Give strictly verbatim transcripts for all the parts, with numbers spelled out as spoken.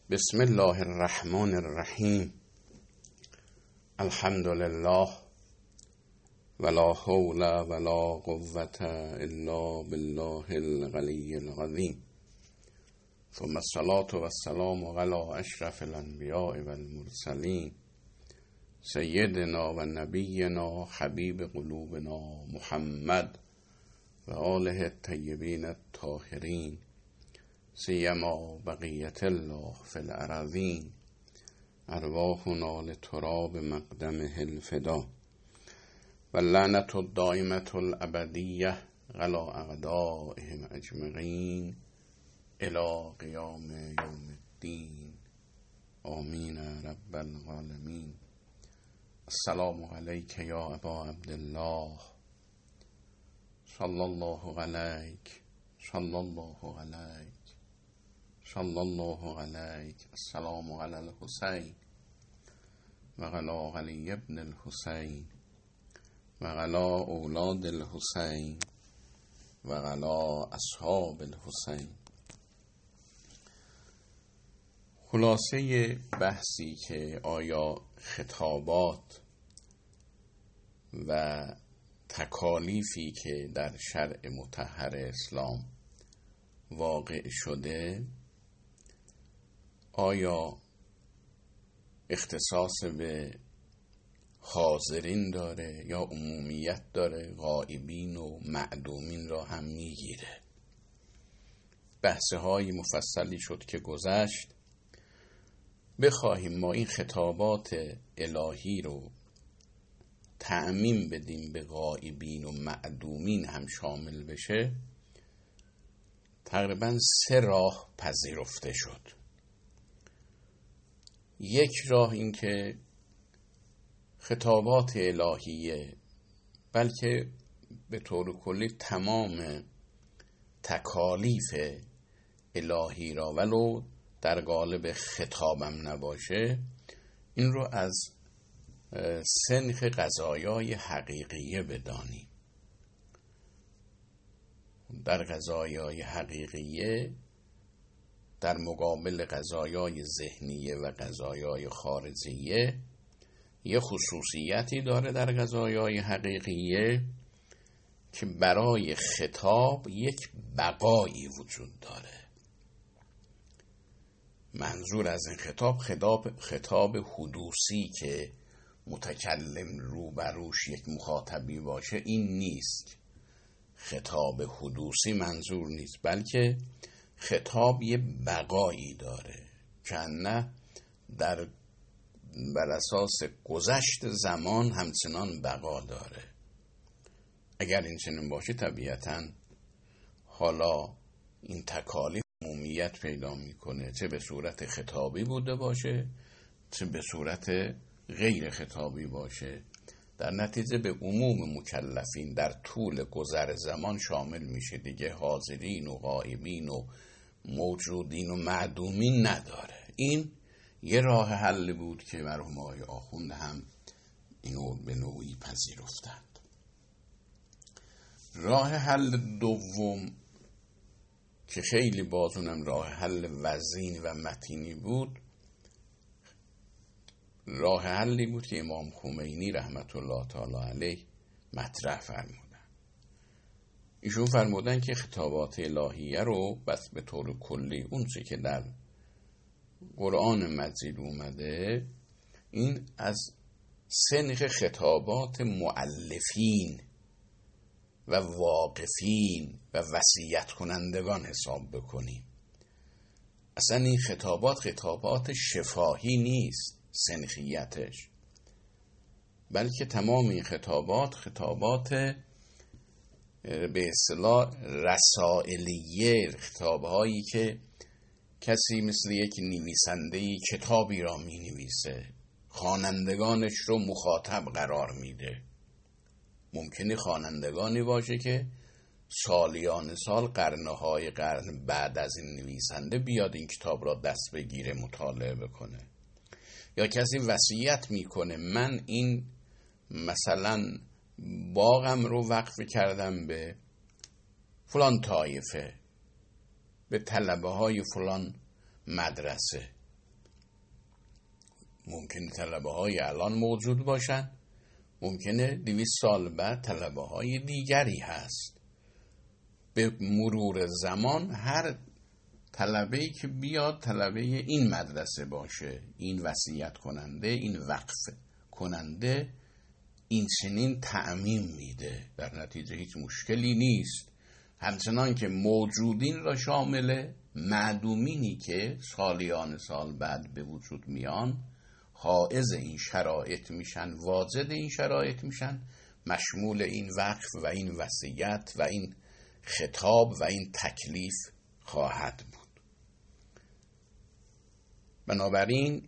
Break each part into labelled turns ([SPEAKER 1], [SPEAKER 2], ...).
[SPEAKER 1] بسم الله الرحمن الرحیم. الحمد لله ولا حول ولا قوة الا بالله العلی العظیم. ثم الصلاة والسلام على اشرف الانبیاء والمرسلین سیدنا و نبینا حبیب قلوبنا محمد و آله الطیبین الطاهرین سیما بقیت الله فی الارضین ارواحنا لتراب مقدمه الفدا و لعنة الدائمة الابدیه علی اعدائهم اجمعین الی قیام یوم الدین آمین رب العالمین. السلام علیک یا ابا عبدالله صلی الله علیک صلی الله علیک صلی الله علیک. السلام علی الحسین و علی علی ابن الحسین و علی اولاد الحسین و علی اصحاب الحسین. خلاصه بحثی که آیا خطابات و تکالیفی که در شرع مطهر اسلام واقع شده آیا اختصاص به حاضرین داره یا عمومیت داره، غائبین و معدومین را هم میگیره. بحث‌های مفصلی شد که گذشت. بخواهیم ما این خطابات الهی رو تعمیم بدیم به غائبین و معدومین هم شامل بشه، تقریبا سه راه پذیرفته شد. یک راه این که خطابات الهیه، بلکه به طور کلی تمام تکالیف الهی را ولو در قالب خطابم نباشه، این رو از سنخ قضایای حقیقیه بدانیم. در قضایای حقیقیه در مقابل قضایای ذهنیه و قضایای خارجیه یه خصوصیتی داره در قضایای حقیقیه که برای خطاب یک بقایی وجود داره. منظور از این خطاب خطاب خطاب حدوثی که متکلم روبروش یک مخاطبی باشه این نیست. خطاب حدوثی منظور نیست، بلکه خطاب یه بقایی داره که نه در بر اساس گذشت زمان همچنان بقا داره. اگر این چنین باشه طبیعتاً حالا این تکالیف عمومیت پیدا میکنه، چه به صورت خطابی بوده باشه چه به صورت غیر خطابی باشه. در نتیجه به عموم مکلفین در طول گذر زمان شامل میشه دیگه. حاضرین و غائبین و موجودین و معدومین نداره. این یه راه حل بود که مرحوم آقای آخوند هم اینو به نوعی پذیرفتند. راه حل دوم که خیلی بازونم راه حل وزین و متینی بود، راه حلی بود که امام خمینی رحمت الله تعالی علیه مطرح فرمودن. ایشون فرمودن که خطابات الهیه رو بس به طور کلی اون چه که در قرآن مجید اومده این از سنخ خطابات مؤلفین و واقفین و وصیت کنندگان حساب بکنیم. اصلا این خطابات خطابات شفاهی نیست سنخیتش، بلکه تمام این خطابات خطابات به اصطلاح رسائلیه، خطابهایی که کسی مثل یک نویسنده‌ای کتابی را می نویسه، خوانندگانش رو مخاطب قرار میده. ممکنه خوانندگانی باشه که سالیان سال قرنهای قرن بعد از این نویسنده بیاد این کتاب را دست بگیره مطالعه بکنه. یا کسی وصیت میکنه من این مثلا باغم رو وقف کردم به فلان طایفه، به طلبه های فلان مدرسه، ممکنه طلبه های الان موجود باشن، ممکنه دویست سال بعد طلبه های دیگری هست. به مرور زمان هر طلبه‌ای که بیاد طلبه این مدرسه باشه، این وصیت کننده، این وقف کننده، این چنین تعمیم میده. در نتیجه هیچ مشکلی نیست. همچنان که موجودین را شامله، معدومینی که سالیان سال بعد به وجود میان حائز این شرایط میشن، واجد این شرایط میشن، مشمول این وقف و این وصیت و این خطاب و این تکلیف خواهد بود. بنابراین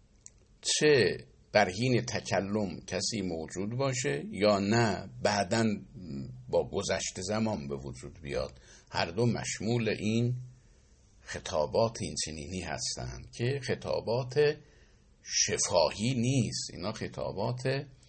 [SPEAKER 1] چه در حین تکلم کسی موجود باشه یا نه بعداً با گذشت زمان به وجود بیاد، هر دو مشمول این خطابات این چنینی هستند که خطابات شفاهی نیست. اینا خطابات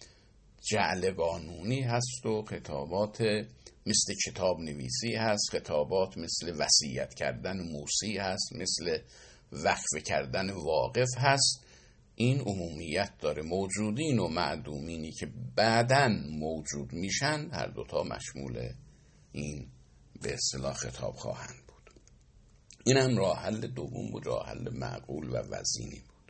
[SPEAKER 1] جعل قانونی هست و خطابات مثل کتاب نویسی هست، خطابات مثل وصیت کردن موصی هست، مثل وقف کردن واقف هست. این عمومیت داره. موجودین و معدومینی که بعداً موجود میشن هر دوتا مشمول این به اصطلاح خطاب خواهند بود. این هم راه حل دوم بود، راه حل معقول و وزینی بود.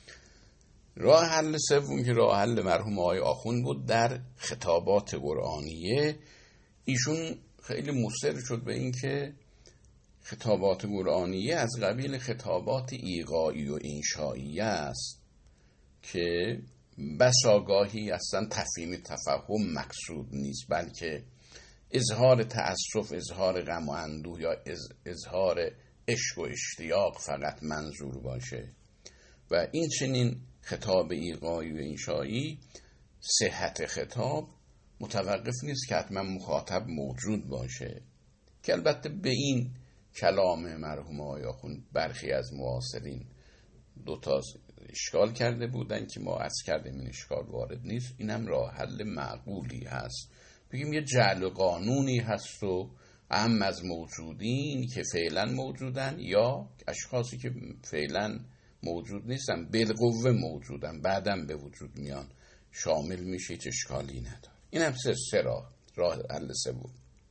[SPEAKER 1] راه حل سوم که راه حل مرحوم آقای آخوند بود در خطابات قرآنیه. ایشون خیلی مصر شد به این که خطابات قرآنیه از قبیل خطابات ایقاعی و انشایی است که بسا گاهی اصلا تفهیم تفهم مقصود نیست، بلکه اظهار تأسف، اظهار غم و اندوه یا اظهار عشق و اشتیاق فقط منظور باشه. و این چنین خطاب ایقاعی و انشایی، صحت خطاب متوقف نیست که حتما مخاطب موجود باشه، که البته به این کلام مرحوم آقای آخوند برخی از معاصرین دو تا اشکال کرده بودن که ما عرض کردیم این اشکال وارد نیست. اینم راه حل معقولی هست. بگیم یه جعل قانونی هست و اهم از موجودین که فعلا موجودن یا اشخاصی که فعلا موجود نیستن بالقوه موجودن بعدم به وجود میان شامل میشه، هیچ اشکالی نداره. این هم سه, سه راه راه حل سوم.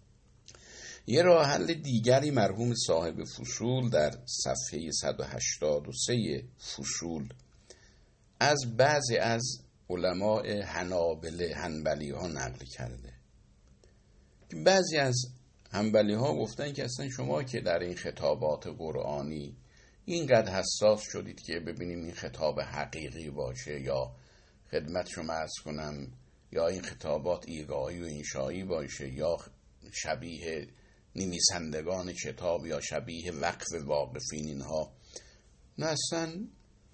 [SPEAKER 1] یه راه حل دیگری مرحوم صاحب فصول در صفحه صد و هشتاد و سه فصول از بعضی از علماء حنابله حنبلی ها نقل کرده که بعضی از حنبلی ها گفتن که اصلا شما که در این خطابات قرآنی اینقدر حساس شدید که ببینیم این خطاب حقیقی باشه یا خدمت شما عرض کنم یا این خطابات ایقاعی و انشایی باشه یا شبیه نویسندگان کتاب یا شبیه وقف واقفین، اینها نه، اصلا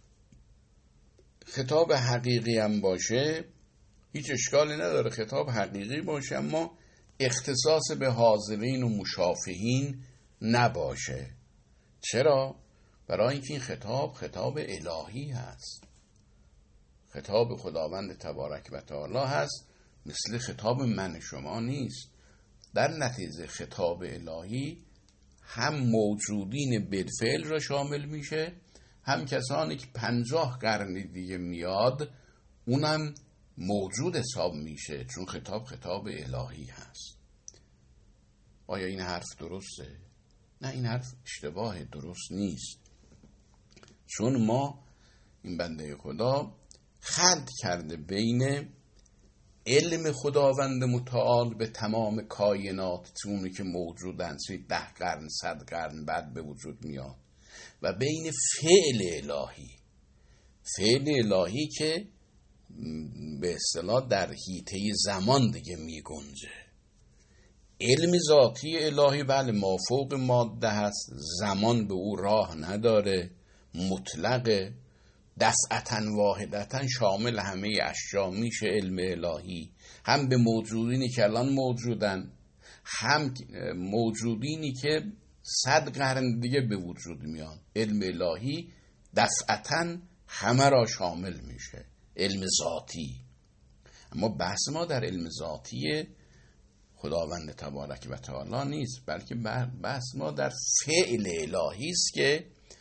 [SPEAKER 1] خطاب حقیقی هم باشه هیچ اشکالی نداره، خطاب حقیقی باشه اما اختصاص به حاضرین و مشافهین نباشه. چرا؟ برای اینکه این خطاب خطاب الهی هست، خطاب خداوند تبارک و تعالی هست، مثل خطاب من شما نیست. در نتیجه خطاب الهی هم موجودین بالفعل را شامل میشه، هم کسانی که پنجاه قرن دیگه میاد اونم موجود حساب میشه، چون خطاب خطاب الهی هست. آیا این حرف درسته؟ نه، این حرف اشتباه، درست نیست. چون ما این بنده خدا خلط کرده بین علم خداوند متعال به تمام کائنات چونی که موجودن سی ده قرن صد قرن بعد به وجود میاد و بین فعل الهی، فعل الهی که به اصطلاح در حیطه زمان دیگه میگنجه. علم ذاتی الهی بله مافوق ماده هست، زمان به او راه نداره، مطلقه، دفعتاً واحدتاً شامل همه اشیا میشه. علم الهی هم به موجودینی که الان موجودن، هم موجودینی که صد قرن دیگه به وجود میان، علم الهی دفعتاً همه را شامل میشه، علم ذاتی. اما بحث ما در علم ذاتی خداوند تبارک و تعالی نیست، بلکه بحث ما در فعل الهی است که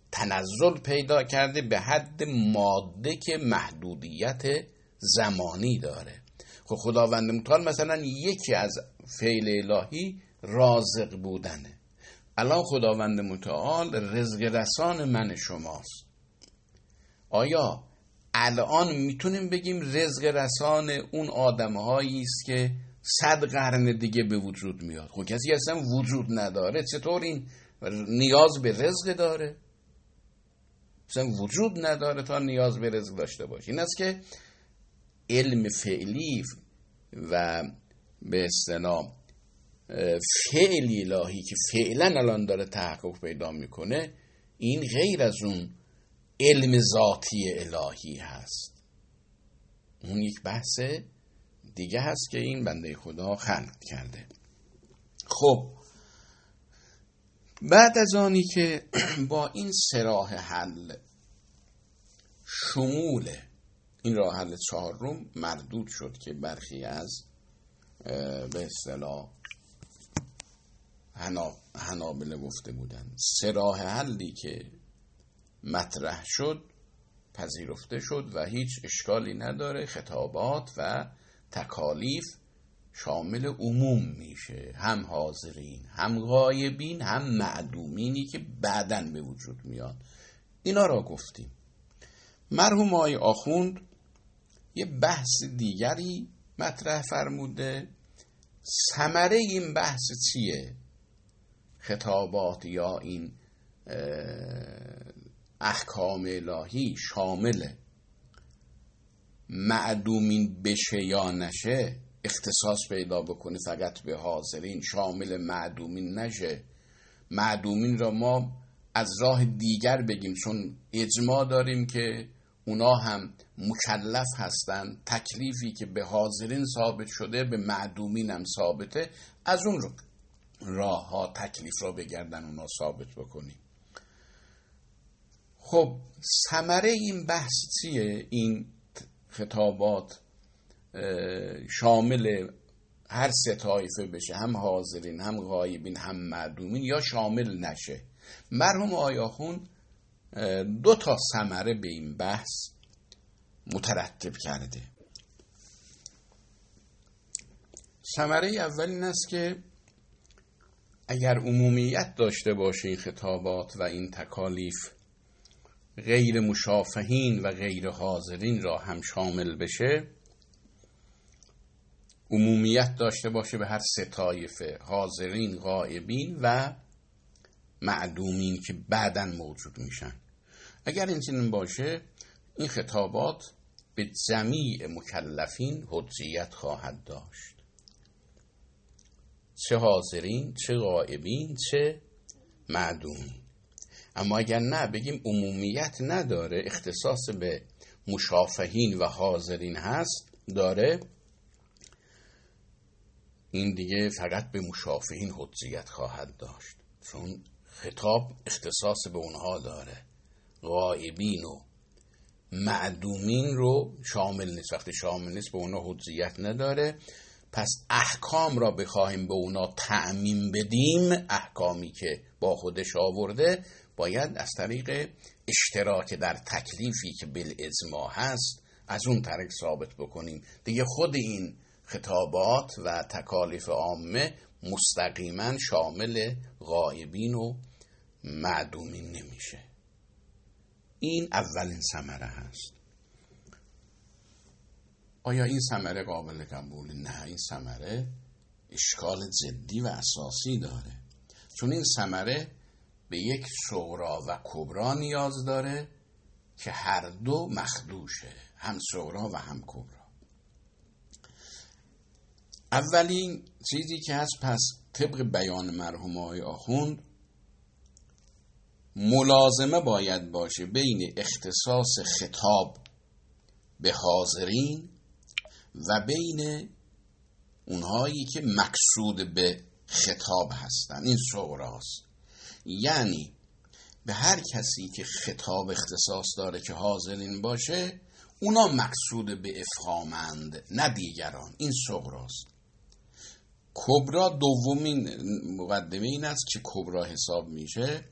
[SPEAKER 1] تنزل پیدا کرده به حد ماده که محدودیت زمانی داره. خب خداوند متعال مثلا یکی از فعل الهی رازق بودنه. الان خداوند متعال رزق رسان من شماست. آیا الان میتونیم بگیم رزق رسان اون آدم‌هایی است که صد قرن دیگه به وجود میاد؟ خب کسی اصلا وجود نداره، چطور این نیاز به رزق داره؟ اصلا وجود نداره تا نیاز به رزق داشته باشه. این است که علم فعلی و به اصطلاح فعل الهی که فعلا الان داره تحقق پیدا میکنه، این غیر از اون علم ذاتی الهی هست. اون یک بحث دیگه هست که این بنده خدا خلق کرده. خب بعد از آنی که با این سه راه حل شمول این راه حل چهارم مردود شد که برخی از به اصطلاح حنابلة گفته بودن سه راه حلی که مطرح شد پذیرفته شد و هیچ اشکالی نداره، خطابات و تکالیف شامل عموم میشه، هم حاضرین هم غایبین هم معدومینی که بعداً به وجود میاد. اینا را گفتیم. مرحوم آقای آخوند یه بحث دیگری مطرح فرموده. ثمره این بحث چیه؟ خطابات یا این احکام الهی شامل معدومین بشه یا نشه، اختصاص پیدا بکنه فقط به حاضرین، شامل معدومین نشه، معدومین را ما از راه دیگر بگیم چون اجماع داریم که اونا هم مکلف هستن، تکلیفی که به حاضرین ثابت شده به معدومین هم ثابته، از اون رو راه ها تکلیف را بگردن اونا ثابت بکنیم. خب ثمره این بحث چیه؟ این خطابات شامل هر سه طایفه بشه، هم حاضرین هم غایبین هم معدومین، یا شامل نشه. مرحوم آقای آخوند دو تا ثمره به این بحث مترتب کرده. ثمره اول این است که اگر عمومیت داشته باشه این خطابات و این تکالیف، غیر مشافهین و غیر حاضرین را هم شامل بشه، عمومیت داشته باشه به هر سه طایفه، حاضرین، غائبین و معدومین که بعداً موجود میشن، اگر این چنین باشه این خطابات به جمیع مکلفین حجیت خواهد داشت، چه حاضرین، چه غائبین، چه معدومین. اما اگر نه بگیم عمومیت نداره، اختصاص به مشافهین و حاضرین هست داره، این دیگه فقط به مشافهین حجیت خواهد داشت چون خطاب اختصاص به اونها داره. غائبین و معدومین رو شامل نیست، وقتی شامل نیست به اونها حجیت نداره. پس احکام را بخواهیم به اونا تعمیم بدیم، احکامی که با خودش آورده، باید از طریق اشتراک در تکلیفی که بالاجماع هست از اون طریق ثابت بکنیم. دیگه خود این خطابات و تکالیف عامه مستقیما شامل غائبین و معدومین نمیشه. این اولین ثمره هست. آیا این ثمره قابل قبول؟ نه، این ثمره اشکال جدی و اساسی داره، چون این ثمره به یک صغرا و کبرا نیاز داره که هر دو مخدوشه، هم صغرا و هم کبرا. اولین چیزی که هست، پس طبق بیان مرحوم آقای آخوند، ملازمه باید باشه بین اختصاص خطاب به حاضرین و بین اونهایی که مقصود به خطاب هستن. این صغراست، یعنی به هر کسی که خطاب اختصاص داره که حاضرین باشه، اونا مقصود به افهامند نه دیگران. این صغراست. کبرا دومین مقدمه این است که کبرا حساب میشه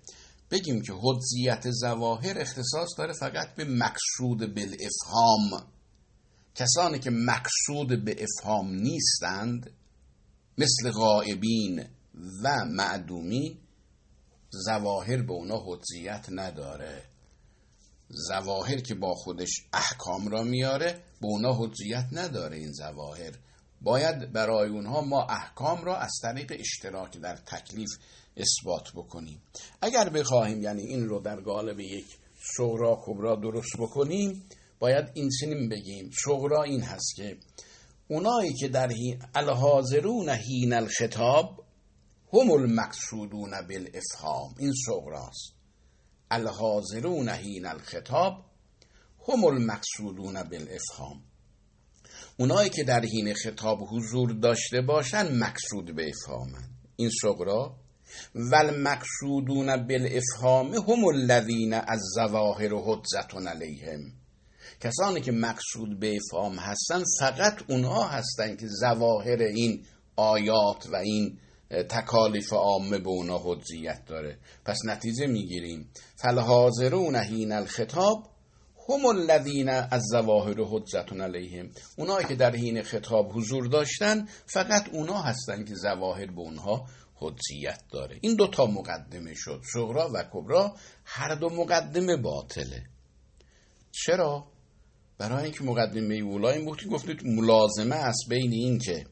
[SPEAKER 1] بگیم که حجیت ظواهر اختصاص داره فقط به مقصود بالافهام. کسانی که مقصود به افهام نیستند مثل غائبین و معدومین، ظواهر به اونا حجیت نداره. ظواهر که با خودش احکام را میاره به اونا حجیت نداره. این ظواهر باید برای اونها ما احکام را از طریق اشتراک در تکلیف اثبات بکنیم. اگر بخواهیم یعنی این رو در قالب یک صغرا کبرا درست بکنیم، باید این چنین بگیم: صغرا این هست که اونایی که در الحاضرون حین الخطاب هم المقصودون بالافهام، این صغراست. الحاضرون حین الخطاب هم المقصودون بالافهام، اونایی که در حین خطاب حضور داشته باشن مقصود به افهامن، این صغرا. والمقصودون بالافهام هم الذین الظواهر حجة علیهم، کسانی که مقصود به افهام هستن فقط اونها هستن که ظواهر این آیات و این تکالیف عامه به اونا حجیت داره. پس نتیجه میگیریم فالحاضرون حین الخطاب هم الذین الظواهر حجة علیهم، اونایی که در حین خطاب حضور داشتن فقط اونا هستن که ظواهر به اونها حجیت داره. این دو تا مقدمه شد، صغرا و کبرا. هر دو مقدمه باطله. چرا؟ برای اینکه مقدمه اولا این بود که گفتید ملازمه است بین این که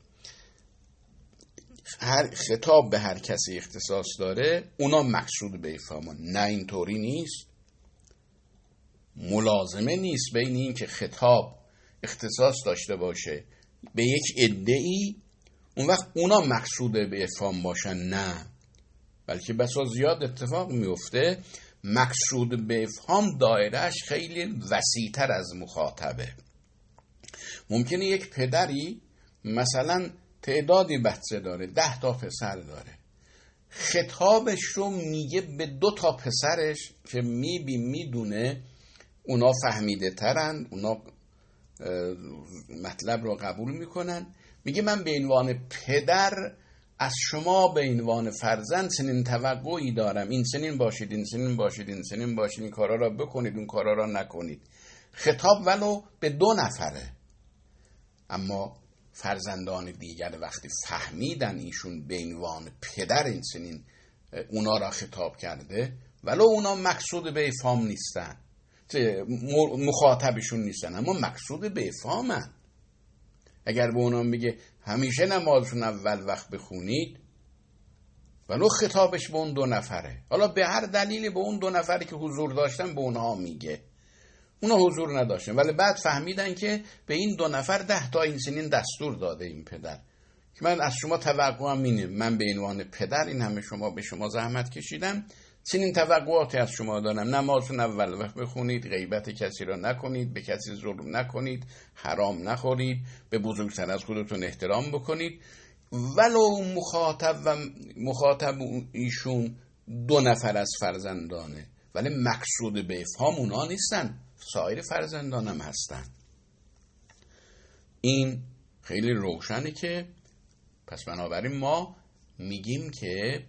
[SPEAKER 1] هر خطاب به هر کسی اختصاص داره اونا مقصود به افهامان. نه، اینطوری نیست. ملازمه نیست بین این که خطاب اختصاص داشته باشه به یک عده‌ای اون وقت اونا مقصود به افهام باشن. نه، بلکه بسا زیاد اتفاق میفته مقصود به افهام دایرهش خیلی وسیع‌تر از مخاطبه. ممکنه یک پدری مثلا تعدادی بچه داره، ده تا پسر داره، خطابش رو میگه به دو تا پسرش که میبی میدونه اونا فهمیده ترن، اونا مطلب رو قبول میکنن. میگه من به عنوان پدر از شما به عنوان فرزند چنین توقعی دارم، این چنین باشید، این چنین باشید، این چنین باشید، این کارا را بکنید، اون کارا را نکنید. خطاب ولو به دو نفره، اما فرزندان دیگر وقتی فهمیدن ایشون به عنوان پدر این چنین اونا را خطاب کرده، ولو اونا مقصود به افهام نیستن، مخاطبشون نیستن، اما مقصود به افهامن. اگر به اونا میگه همیشه نمازشون اول وقت بخونید، ولو خطابش به اون دو نفره، حالا به هر دلیلی به اون دو نفری که حضور داشتن به اونها میگه، اونا حضور نداشتن ولی بعد فهمیدن که به این دو نفر ده تا این سنین دستور داده این پدر که من از شما توقعم اینه، من به عنوان پدر این همه شما به شما زحمت کشیدم، چنین توقعاتی از شما دارم، نمازتون اول وقت بخونید، غیبت کسی را نکنید، به کسی ظلم نکنید، حرام نخورید، به بزرگتر از خودتون احترام بکنید. ولو مخاطب و مخاطب ایشون دو نفر از فرزندانه، ولی مقصود به افهام اونا نیستن، سایر فرزندانم هستن. این خیلی روشنه که پس بنابراین ما میگیم که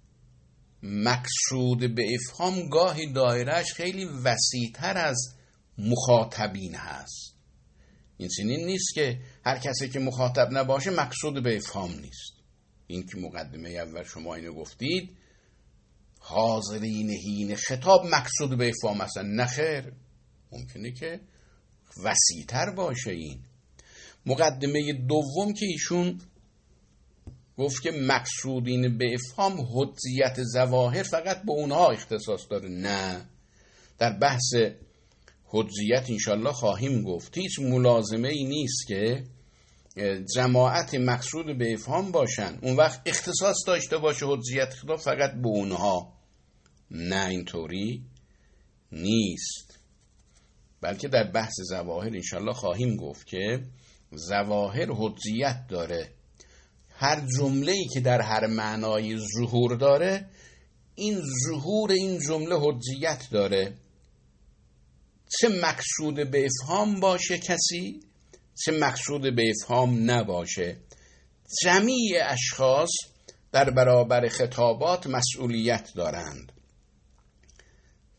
[SPEAKER 1] مقصود به افهام گاهی دایرهش خیلی وسیع‌تر از مخاطبین هست. این چنین نیست که هر کسی که مخاطب نباشه مقصود به افهام نیست. این که مقدمه اول شما اینو گفتید، حاضرین حین خطاب مقصود به افهام هستن. نخیر، ممکنه که وسیع‌تر باشه. این مقدمه دوم که ایشون گفت که مقصودین به افهام حجیت ظواهر فقط به اونها اختصاص داره. نه، در بحث حجیت انشالله خواهیم گفت هیچ ملازمه ای نیست که جماعت مقصود به افهام باشن اون وقت اختصاص داشته باشه حجیت خطاب فقط به اونها. نه، اینطوری نیست، بلکه در بحث ظواهر انشالله خواهیم گفت که ظواهر حجیت داره. هر جمله‌ای که در هر معنای ظهور داره، این ظهور این جمله حجیت داره. چه مقصود به افهام باشه کسی، چه مقصود به افهام نباشه، جمیع اشخاص در برابر خطابات مسئولیت دارند.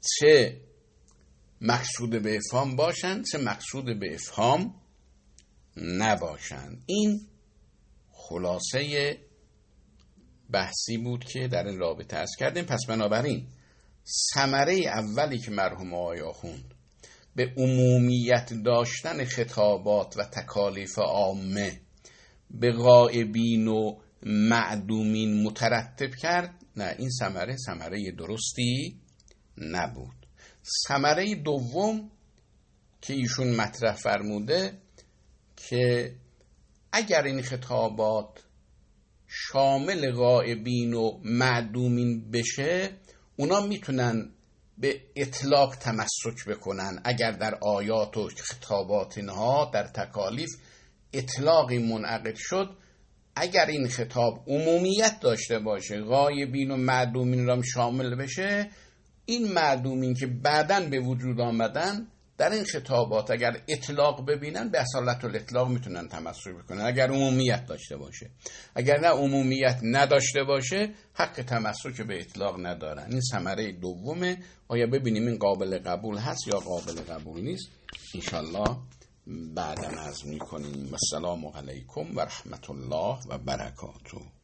[SPEAKER 1] چه مقصود به افهام باشند چه مقصود به افهام نباشند. این خلاصه بحثی بود که در این رابطه عرض کردیم. پس بنابراین ثمره اولی که مرحوم آقای آخوند به عمومیت داشتن خطابات و تکالیف عامه به غائبین و معدومین مترتب کرد، نه، این ثمره ثمره درستی نبود. ثمره دوم که ایشون مطرح فرموده که اگر این خطابات شامل غائبین و معدومین بشه، اونا میتونن به اطلاق تمسک بکنن. اگر در آیات و خطابات اینها در تکالیف اطلاقی منعقد شد، اگر این خطاب عمومیت داشته باشه، غایبین و معدومین را شامل بشه، این معدومین که بعداً به وجود آمدن در این خطابات اگر اطلاق ببینن به اصالت الاطلاق میتونن تمسک بکنن، اگر عمومیت داشته باشه. اگر نه عمومیت نداشته باشه، حق تمسک به اطلاق ندارن. این ثمره دومه. آیا ببینیم این قابل قبول هست یا قابل قبول نیست؟ انشالله بعدا عرض میکنیم. السلام علیکم و رحمت الله و برکاته.